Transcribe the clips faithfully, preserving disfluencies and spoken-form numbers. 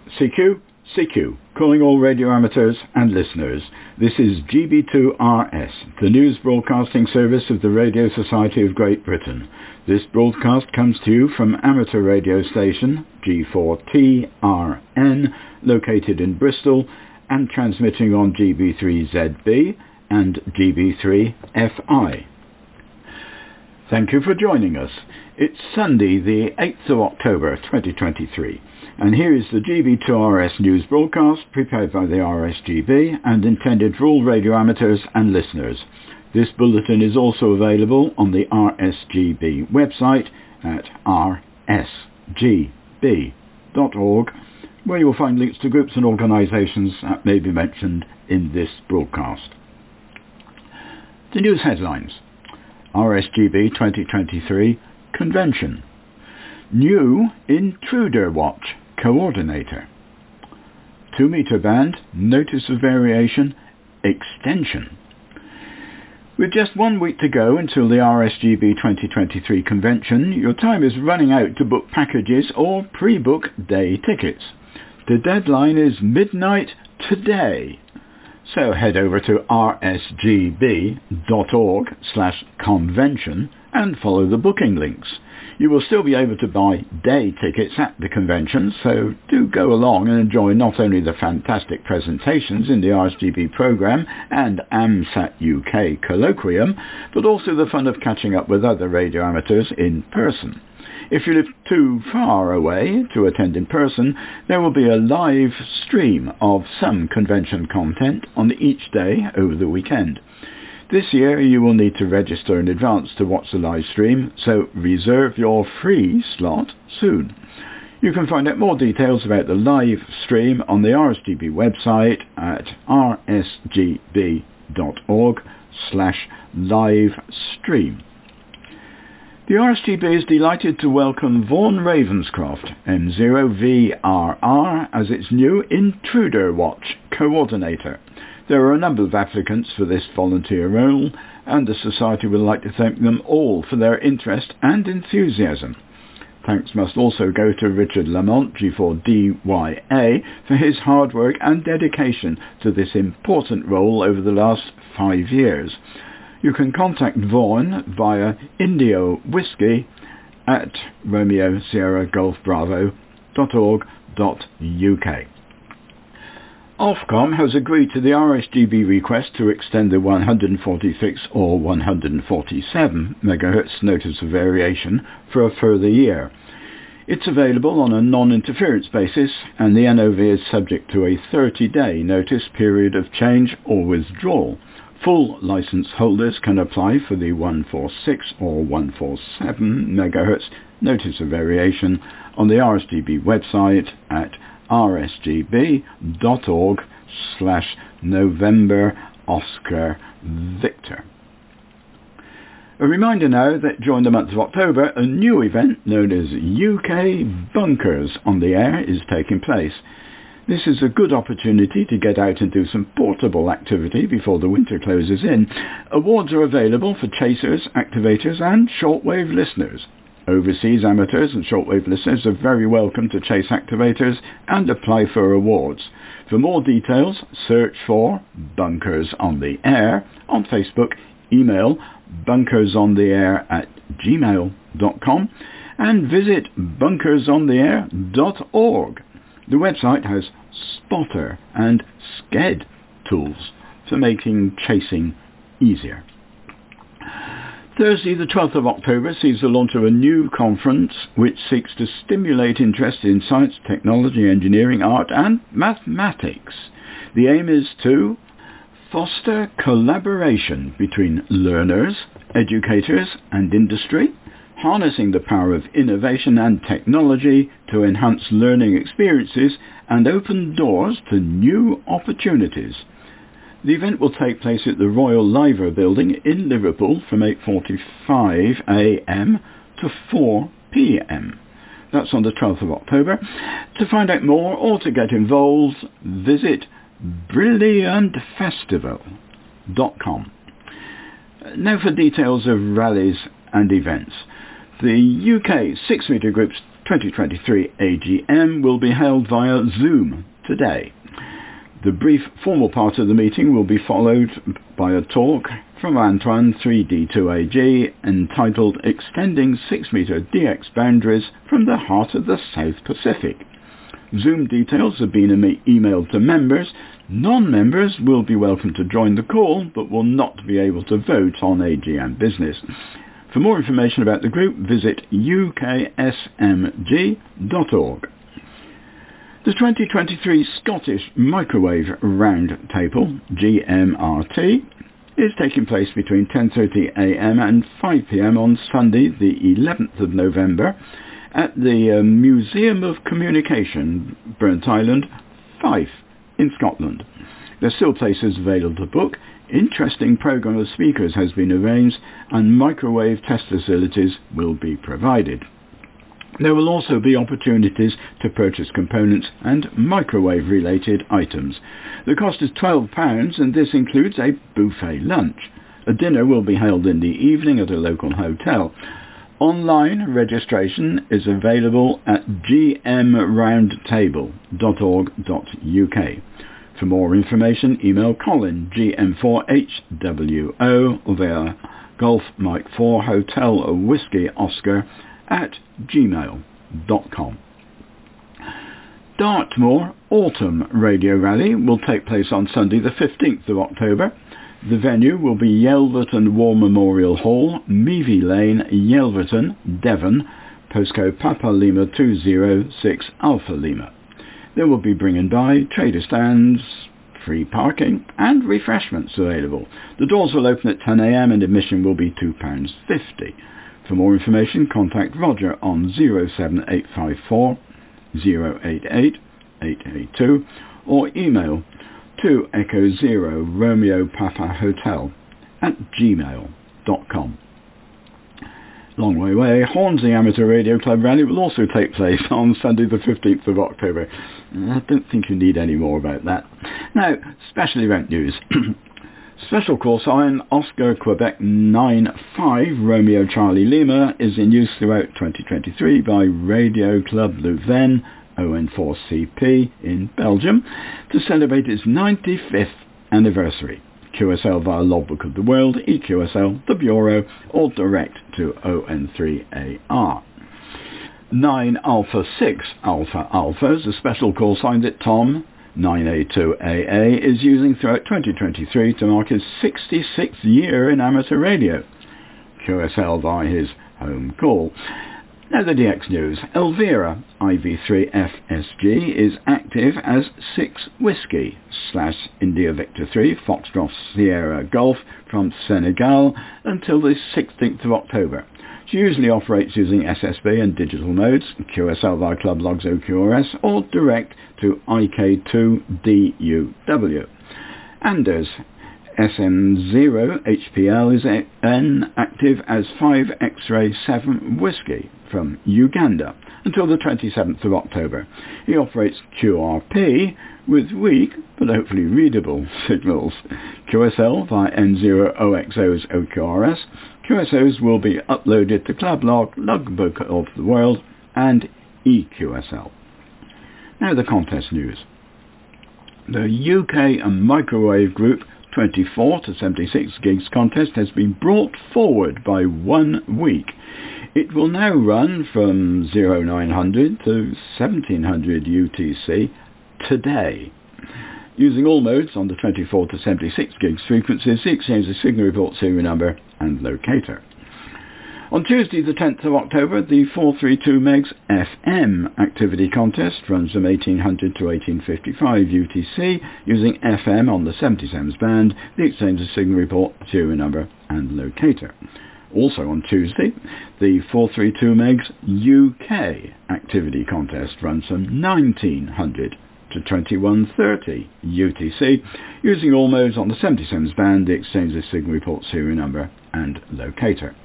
C Q, C Q, calling all radio amateurs and listeners. This is G B two R S, the news broadcasting service of the Radio Society of Great Britain. This broadcast comes to you from amateur radio station G four T R N, located in Bristol, and transmitting on G B three Z B and G B three F I. Thank you for joining us. It's Sunday, the eighth of October twenty twenty-three. And here is the G B two R S news broadcast prepared by the R S G B and intended for all radio amateurs and listeners. This bulletin is also available on the R S G B website at r s g b dot org, where you will find links to groups and organisations that may be mentioned in this broadcast. The news headlines. R S G B twenty twenty-three Convention. New Intruder Watch Coordinator. two metre band, notice of variation, extension. With just one week to go until the R S G B twenty twenty-three convention, your time is running out to book packages or pre-book day tickets. The deadline is midnight today. So head over to r s g b dot org slash convention and follow the booking links. You will still be able to buy day tickets at the convention, so do go along and enjoy not only the fantastic presentations in the R S G B programme and AMSAT U K colloquium, but also the fun of catching up with other radio amateurs in person. If you live too far away to attend in person, there will be a live stream of some convention content on each day over the weekend. This year you will need to register in advance to watch the live stream, so reserve your free slot soon. You can find out more details about the live stream on the R S G B website at r s g b dot org slash live stream. The R S G B is delighted to welcome Vaughan Ravenscroft, M zero V R R, as its new Intruder Watch Coordinator. There are a number of applicants for this volunteer role, and the Society would like to thank them all for their interest and enthusiasm. Thanks must also go to Richard Lamont, G four D Y A, for his hard work and dedication to this important role over the last five years. You can contact Vaughan via Indio Whiskey at Romeo Sierra Golf Bravo dot org dot U K. Ofcom has agreed to the R S G B request to extend the one hundred forty-six or one hundred forty-seven megahertz notice of variation for a further year. It's available on a non-interference basis, and the N O V is subject to a thirty-day notice period of change or withdrawal. Full licence holders can apply for the one forty-six or one forty-seven megahertz notice of variation on the R S G B website at r s g b dot org slash November Oscar Victor. A reminder now that during the month of October, a new event known as U K Bunkers on the Air is taking place. This is a good opportunity to get out and do some portable activity before the winter closes in. Awards are available for chasers, activators and shortwave listeners. Overseas amateurs and shortwave listeners are very welcome to chase activators and apply for awards. For more details, search for Bunkers on the Air on Facebook, email bunkersontheair at gmail dot com and visit bunkers on the air dot org. The website has spotter and sked tools for making chasing easier. Thursday the twelfth of October sees the launch of a new conference which seeks to stimulate interest in science, technology, engineering, art and mathematics. The aim is to foster collaboration between learners, educators and industry, harnessing the power of innovation and technology to enhance learning experiences and open doors to new opportunities. The event will take place at the Royal Liver Building in Liverpool from eight forty-five a m to four p m. That's on the twelfth of October. To find out more or to get involved, visit brilliant festival dot com. Now for details of rallies and events. The U K six metre groups twenty twenty-three A G M will be held via Zoom today. The brief formal part of the meeting will be followed by a talk from Antoine three D two A G entitled Extending six meter D X Boundaries from the Heart of the South Pacific. Zoom details have been emailed to members. Non-members will be welcome to join the call but will not be able to vote on A G M business. For more information about the group, visit u k s m g dot org. The twenty twenty-three Scottish Microwave Roundtable, G M R T, is taking place between ten thirty a m and five p m on Sunday the eleventh of November at the uh, Museum of Communication, Burnt Island, Fife, in Scotland. There are still places available to book. Interesting programme of speakers has been arranged and microwave test facilities will be provided. There will also be opportunities to purchase components and microwave-related items. The cost is twelve pounds and this includes a buffet lunch. A dinner will be held in the evening at a local hotel. Online registration is available at g m roundtable dot org dot u k. For more information, email Colin, G M four H W O, via Golf Mike four Hotel Whiskey Oscar at gmail dot com. Dartmoor Autumn Radio Rally will take place on Sunday the fifteenth of October. The venue will be Yelverton War Memorial Hall, Meavy Lane, Yelverton, Devon, postcode Papa Lima two zero six Alpha Lima. There will be bring and buy, trader stands, free parking and refreshments available. The doors will open at ten a m and admission will be two pounds fifty. For more information, contact Roger on zero seven eight five four, zero eight eight, eight eight two or email to Echo Zero Romeo Papa Hotel at gmail dot com. Long way away, Hornsey Amateur Radio Club Rally will also take place on Sunday the fifteenth of October. I don't think you need any more about that. Now, special event news. Special call sign Oscar Quebec nine five Romeo Charlie Lima is in use throughout twenty twenty-three by Radio Club Leuven O N four C P in Belgium to celebrate its ninety-fifth anniversary. Q S L via Logbook of the World, E Q S L, the Bureau, or direct to O N three A R. nine Alpha six Alpha Alpha is a special call sign that Tom, nine A two A A, is using throughout twenty twenty-three to mark his sixty-sixth year in amateur radio. Q S L via his home call. Now the D X News. Elvira I V three F S G is active as six Whiskey slash India Victor three Foxtrot Sierra Golf from Senegal until the sixteenth of October. She usually operates using S S B and digital modes, Q S L via Club Logs O Q R S or direct to I K two D U W. Anders S M zero H P L is N active as five X-Ray seven Whiskey from Uganda until the twenty-seventh of October. He operates Q R P with weak but hopefully readable signals. Q S L via N zero O X O's O Q R S. Q S Os will be uploaded to Club Log, Logbook of the World and E Q S L. Now the contest news. The U K Microwave Group twenty-four to seventy-six gigs contest has been brought forward by one week. It will now run from oh nine hundred to seventeen hundred U T C today. Using all modes on the twenty-four to seventy-six gigs frequencies, the exchange of signal report serial number and locator. On Tuesday the tenth of October, the four thirty-two megs F M activity contest runs from eighteen hundred to eighteen fifty-five U T C using F M on the seventy-seven band, the exchange of signal report, serial number and locator. Also on Tuesday, the four thirty-two megs U K activity contest runs from nineteen hundred to twenty-one thirty U T C using all modes on the seventy-seven band, the exchange of signal report, serial number and locator.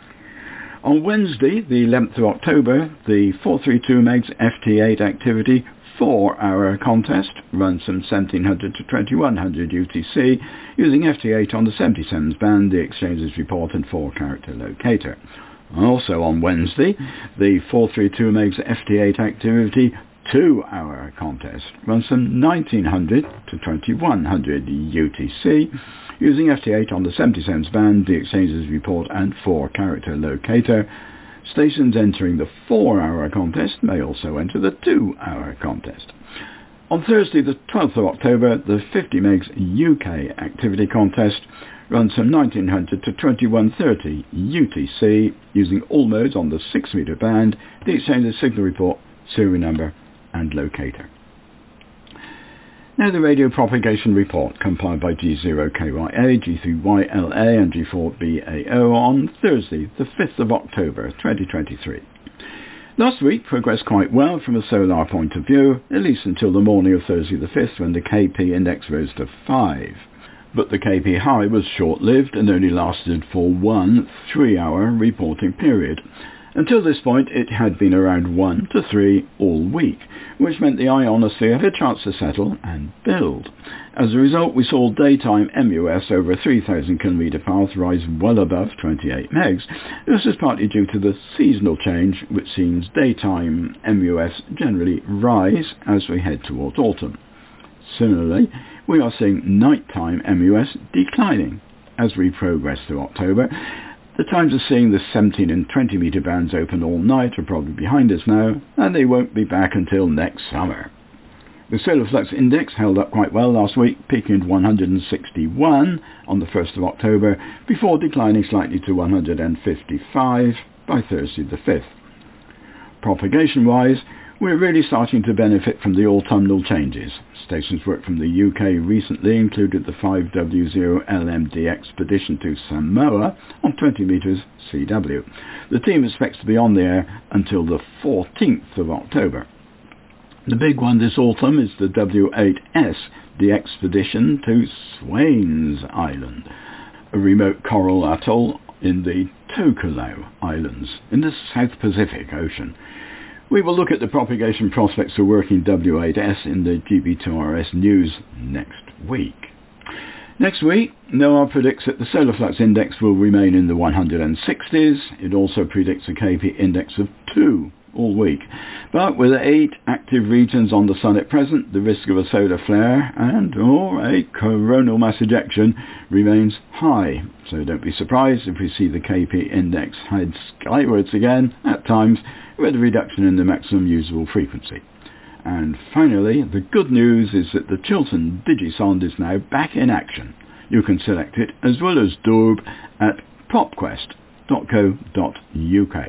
On Wednesday, the eleventh of October, the four thirty-two megs F T eight activity four hour contest runs from seventeen hundred to twenty-one hundred U T C using F T eight on the seventy-seven band, the exchanges report and four character locator. Also on Wednesday, the four three two megahertz F T eight activity two-hour contest runs from nineteen hundred to twenty-one hundred U T C using F T eight on the seventy-seven band, the exchanges report and four-character locator. Stations entering the four-hour contest may also enter the two-hour contest. On Thursday, the twelfth of October, the fifty megahertz U K activity contest runs from nineteen hundred to twenty-one thirty U T C using all modes on the six meter band, the exchange's signal report, serial number and locator. Now the radio propagation report compiled by G zero K Y A, G three Y L A and G four B A O on Thursday, the fifth of October twenty twenty-three. Last week progressed quite well from a solar point of view, at least until the morning of Thursday the fifth when the K P index rose to five. But the K P high was short-lived and only lasted for one three-hour reporting period. Until this point it had been around one to three all week, which meant the ionosphere had a chance to settle and build. As a result, we saw daytime M U S over a three thousand kilometre path rise well above twenty-eight megs. This is partly due to the seasonal change, which sees daytime M U S generally rise as we head towards autumn. Similarly, we are seeing nighttime M U S declining as we progress through October. The times of seeing the seventeen and twenty metre bands open all night are probably behind us now, and they won't be back until next summer. The solar flux index held up quite well last week, peaking at one hundred sixty-one on the first of October, before declining slightly to one hundred fifty-five by Thursday the fifth. Propagation-wise, we're really starting to benefit from the autumnal changes. Stations work from the U K recently included the five W zero L M D expedition to Samoa on twenty metres C W. The team expects to be on the air until the fourteenth of October. The big one this autumn is the W eight S, the expedition to Swains Island, a remote coral atoll in the Tokelau Islands in the South Pacific Ocean. We will look at the propagation prospects for working W eight S in the G B two R S news next week. Next week, NOAA predicts that the solar flux index will remain in the one hundred sixties. It also predicts a K P index of two all week. But with eight active regions on the sun at present, the risk of a solar flare and or a coronal mass ejection remains high. So don't be surprised if we see the K P index head skywards again at times, with a reduction in the maximum usable frequency. And finally, the good news is that the Chiltern Digisonde is now back in action. You can select it as well as Dorb at propquest dot co dot U K.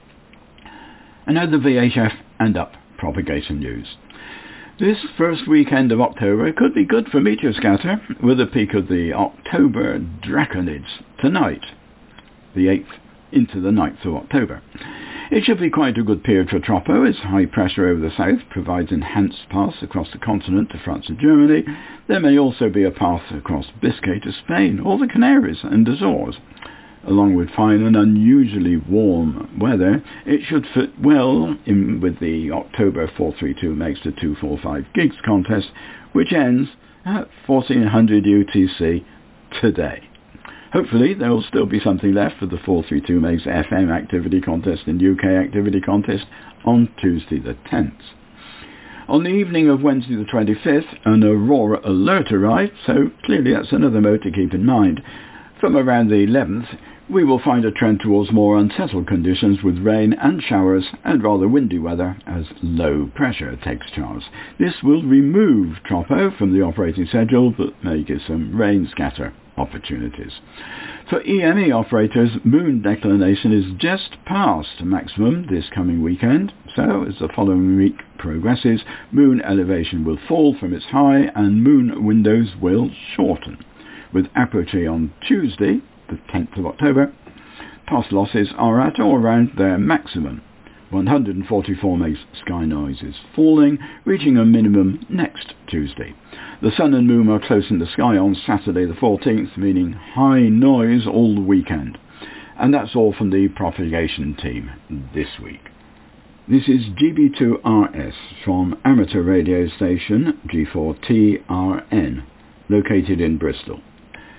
And now the V H F and up propagation news. This first weekend of October could be good for meteoscatter, with a peak of the October Draconids tonight, the eighth into the ninth of October. It should be quite a good period for Tropo, as high pressure over the south provides enhanced paths across the continent to France and Germany. There may also be a path across Biscay to Spain, or the Canaries and Azores. Along with fine and unusually warm weather, it should fit well in with the October four three two megahertz to two forty-five gigs contest, which ends at fourteen hundred U T C today. Hopefully there will still be something left for the four three two megahertz F M activity contest and U K activity contest on Tuesday the tenth. On the evening of Wednesday the twenty-fifth, an Aurora alert arrived, so clearly that's another mode to keep in mind. From around the eleventh, we will find a trend towards more unsettled conditions with rain and showers and rather windy weather as low pressure takes charge. This will remove Tropo from the operating schedule but may give some rain scatter opportunities. For E M E operators, moon declination is just past maximum this coming weekend, so as the following week progresses, moon elevation will fall from its high and moon windows will shorten. With apogee on Tuesday, the tenth of October, past losses are at or around their maximum. one hundred forty-four megahertz sky noise is falling, reaching a minimum next Tuesday. The sun and moon are close in the sky on Saturday the fourteenth, meaning high noise all the weekend. And that's all from the propagation team this week. This is G B two R S from amateur radio station G four T R N, located in Bristol.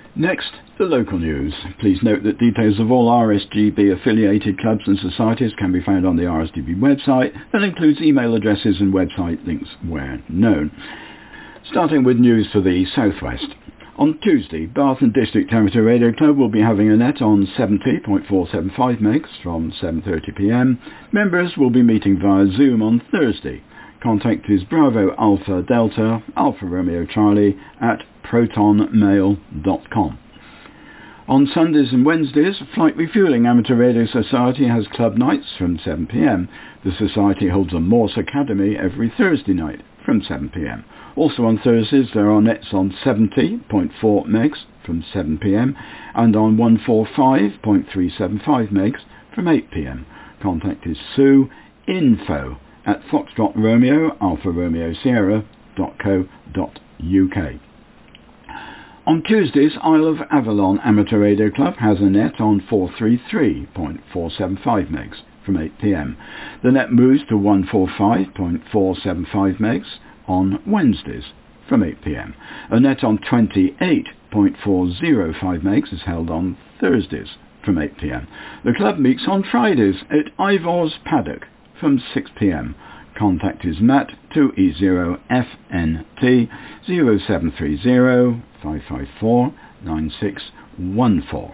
Next, the local news. Please note that details of all R S G B affiliated clubs and societies can be found on the R S G B website. That includes email addresses and website links where known. Starting with news for the Southwest. On Tuesday, Bath and District Amateur Radio Club will be having a net on seventy point four seven five megs from seven thirty p m. Members will be meeting via Zoom on Thursday. Contact is Bravo Alpha Delta Alpha Romeo Charlie at protonmail dot com. On Sundays and Wednesdays, Flight Refueling Amateur Radio Society has club nights from seven p m. The society holds a Morse Academy every Thursday night from seven p m. Also on Thursdays there are nets on seventy point four megs from seven p m and on one forty-five point three seven five megs from eight p m. Contact is Sue info at Foxtrot Romeo Alpha Romeo Sierra dot co dot uk. On Tuesdays, Isle of Avalon Amateur Radio Club has a net on four thirty-three point four seven five megs from eight p m. The net moves to one forty-five point four seven five megs on Wednesdays from eight p m. A net on twenty-eight point four zero five megs is held on Thursdays from eight p m. The club meets on Fridays at Ivor's Paddock from six p m. Contact is Matt two E zero F N T zero seven three zero five five four nine six one four.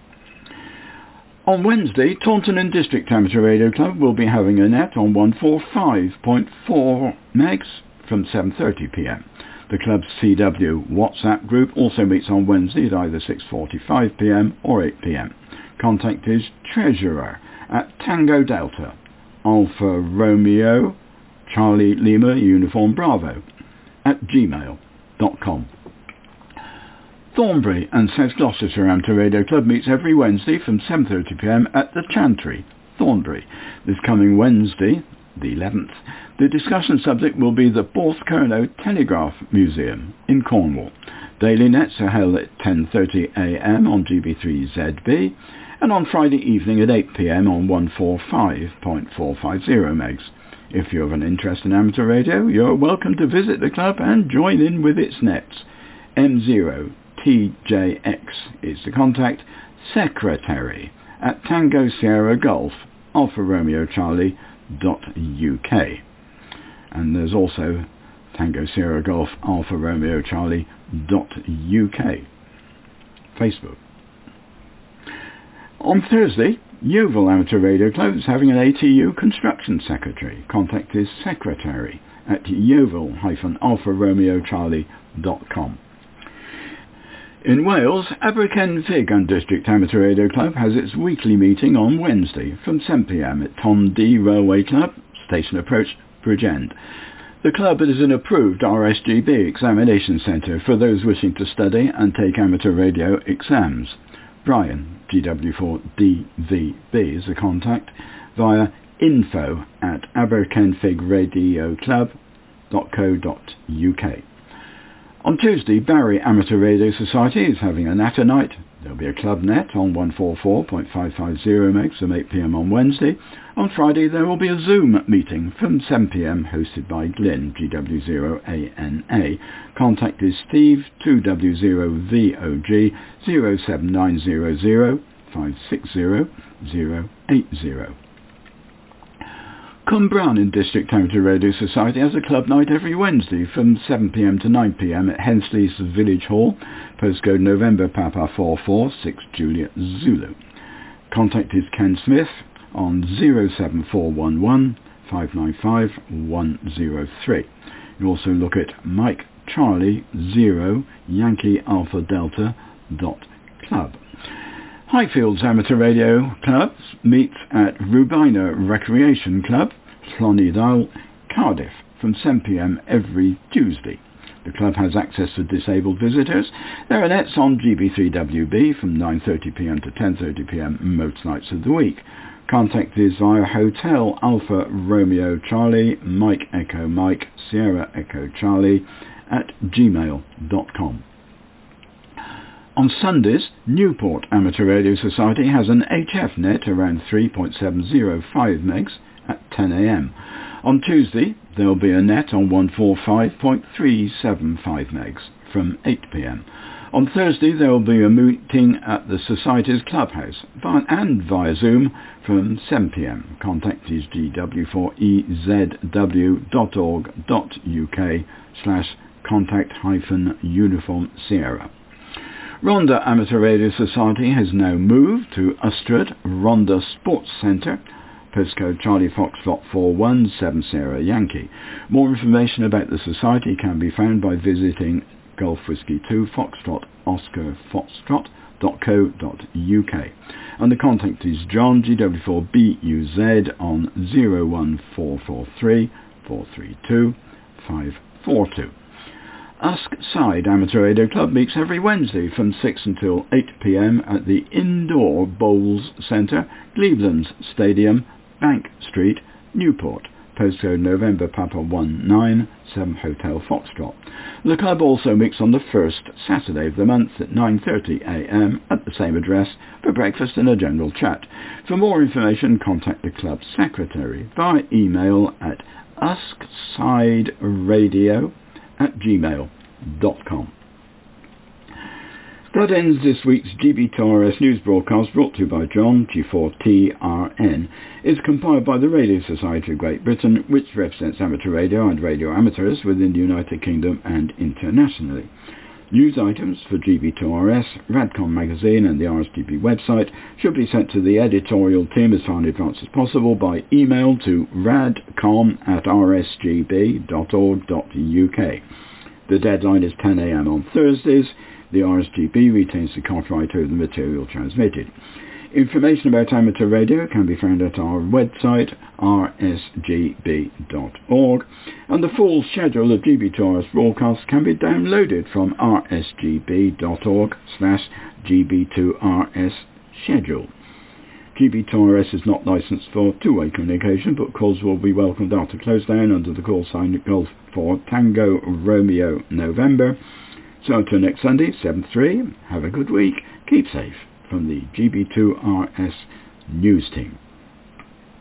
On Wednesday, Taunton and District Amateur Radio Club will be having a net on one forty-five point four megs from seven thirty p m. The club's C W WhatsApp group also meets on Wednesday at either six forty-five p m or eight p m. Contact is Treasurer at Tango Delta Alpha Romeo Charlie Lima Uniform Bravo at gmail dot com. Thornbury and South Gloucestershire Amateur Radio Club meets every Wednesday from seven thirty p m at the Chantry, Thornbury. This coming Wednesday, the eleventh, the discussion subject will be the Porthcurno Telegraph Museum in Cornwall. Daily nets are held at ten thirty a m on G B three Z B and on Friday evening at eight p m on one forty-five point four five zero megs. If you have an interest in amateur radio, you're welcome to visit the club and join in with its nets. M zero T J X is the contact. Secretary at Tango Sierra Golf Alpha Romeo Charlie dot U K. And there's also Tango Sierra Golf Alpha Romeo Charlie dot U K. Facebook. On Thursday, Yeovil Amateur Radio Club is having an A T U construction secretary. Contact is secretary at yeovil Alpha Romeo Charlie dot com. In Wales, Abercenfig and District Amateur Radio Club has its weekly meeting on Wednesday from seven p m at Tom D Railway Club, Station Approach, Bridgend. The club is an approved R S G B examination centre for those wishing to study and take amateur radio exams. Brian, G W four D V B, is the contact via info at abercenfig radio club dot co dot U K. On Tuesday, Barry Amateur Radio Society is having a natter night. There'll be a club net on one forty-four point five five zero megs from eight p m on Wednesday. On Friday there will be a Zoom meeting from seven p m hosted by Glyn, G W zero A N A. Contact is Steve, two W zero V O G zero seven nine zero zero five six zero zero eight zero. Cumbraun in District Amateur Radio Society has a club night every Wednesday from seven p m to nine p m at Hensley's Village Hall, postcode November Papa four four six Juliet Zulu. Contact is Ken Smith on zero seven four one one five nine five one zero three. You also look at Mike Charlie zero Yankee Alpha Delta dot club. Highfields Amateur Radio Club meets at Rubina Recreation Club, Clonidale, Cardiff, from seven p m every Tuesday. The club has access for disabled visitors. There are nets on G B three W B from nine thirty p m to ten thirty p m most nights of the week. Contact is via Hotel Alpha Romeo Charlie, Mike Echo Mike, Sierra Echo Charlie at gmail dot com. On Sundays, Newport Amateur Radio Society has an H F net around three point seven zero five megs at ten a m. On Tuesday, there will be a net on one forty-five point three seven five megs from eight p m. On Thursday there will be a meeting at the Society's Clubhouse and via Zoom from seven p m. Contact is g w four e z w dot org dot u k slash contact hyphen uniform Sierra. Rhondda Amateur Radio Society has now moved to Ustrad Rhondda Sports Centre, postcode Charlie Foxtrot four one seven Sierra Yankee. More information about the society can be found by visiting Golf Whiskey two Foxtrot Oscar Foxtrot dot co dot u k, and the contact is John G W four B U Z on zero one four four three four three two five four two. Usk Side Amateur Radio Club meets every Wednesday from six until eight p m at the Indoor Bowls Centre, Cleveland Stadium, Bank Street, Newport, postcode November Papa one nine seven Hotel Foxtrot. The club also meets on the first Saturday of the month at nine thirty a m at the same address for breakfast and a general chat. For more information, contact the club secretary by email at usksideradio at gmail dot com. That ends this week's G B two R S news broadcast, brought to you by John G four T R N. It's compiled by the Radio Society of Great Britain, which represents amateur radio and radio amateurs within the United Kingdom and internationally. News items for G B two R S, Radcom magazine and the R S G B website should be sent to the editorial team as far in advance as possible by email to radcom at r s g b dot org dot u k. The deadline is ten a m on Thursdays. The R S G B retains the copyright over the material transmitted. Information about amateur radio can be found at our website r s g b dot org, and the full schedule of G B two R S broadcasts can be downloaded from r s g b dot org slash g b two r s schedule. G B two R S is not licensed for two-way communication, but calls will be welcomed after close down under the call sign Golf for Tango Romeo November. So until next Sunday, seven three, have a good week, keep safe from the G B two R S news team.